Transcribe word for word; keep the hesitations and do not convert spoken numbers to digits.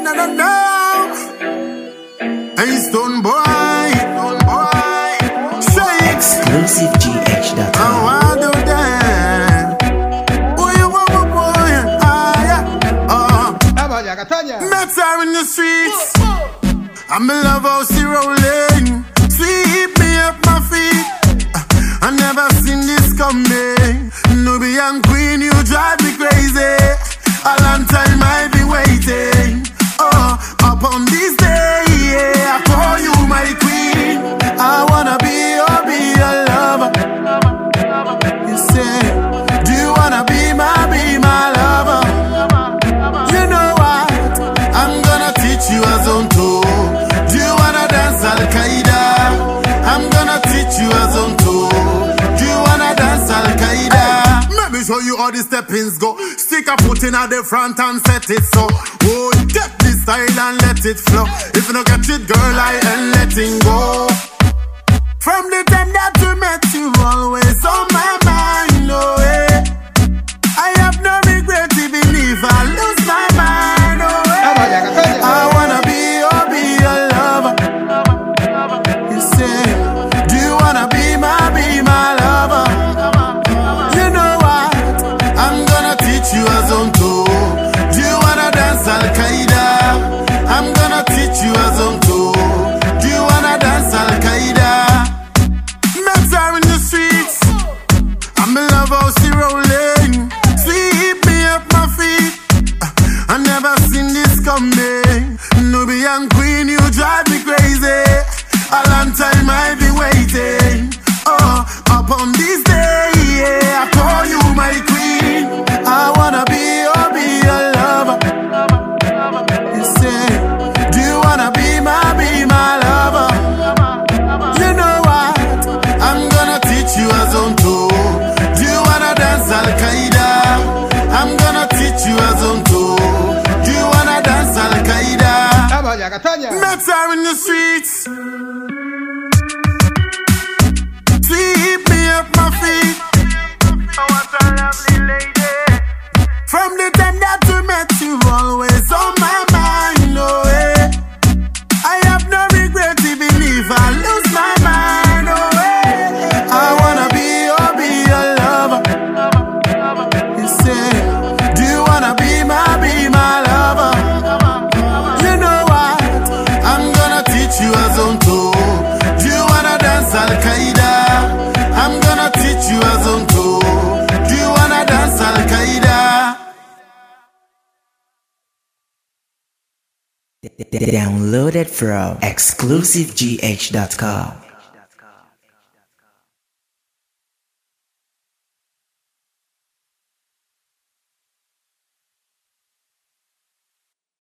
I don't know. Hey, Stone Boy, Stone Boy, say Exclusive G H dot com. how I do that. Boy, you want my boy, ah yeah, oh. Met her in the streets. I'm in love how she rolling. Sweep me up my feet. I never seen this coming. Nubian queen, you drive me crazy. A long time I've been waiting. Oh, upon this day, yeah, I call you my queen. I wanna be your, be your lover. You say, do you wanna be my, be my lover? You know what? I'm gonna teach you a zonto. Do you wanna dance Al-Qaeda? I'm gonna teach you a zonto. Do you wanna dance Al-Qaeda? Let me show you how the steppings go. Stick a foot in at the front and set it so. Oh, get this style and let it flow. If you don't get it, girl, I ain't letting go. From the time that we met, you always on my mind, oh yeah. I have no regret even if I lose my mind, oh yeah. I wanna be your, be your lover. You say, do you wanna be my, be my lover? You know what? I'm gonna teach you a zonto. Do you wanna dance Al-Qaeda? I'm gonna teach you a zonto. Do you wanna dance Al-Qaeda? Met her in the streets. I'm in love how she rolling. Sweep me up my feet. I never seen this coming. Nubian queen, you drive me crazy. A long time I've been waiting. Oh, upon this day, yeah, I call you my queen. I wanna be your, be your lover. You say, do you wanna be my, be my lover? You know what? I'm gonna teach you a zonto. Do you wanna dance Al-Qaeda? I'm gonna teach you a zonto. Do you wanna dance Al-Qaeda? Met her in the streets. Sweep me up my feet. Oh, what a lovely lady. From the time that we met, you always on my mind, oh yeah. I have no regret even if I lose my mind, oh yeah. I wanna be your, be your lover. You say, do you wanna be my, be my lover? You know what? I'm gonna teach you a zonto. Do you wanna dance Al-Qaeda? I'm gonna teach you a zonto. Do you wanna dance Al-Qaeda? Download it from exclusive G H dot com.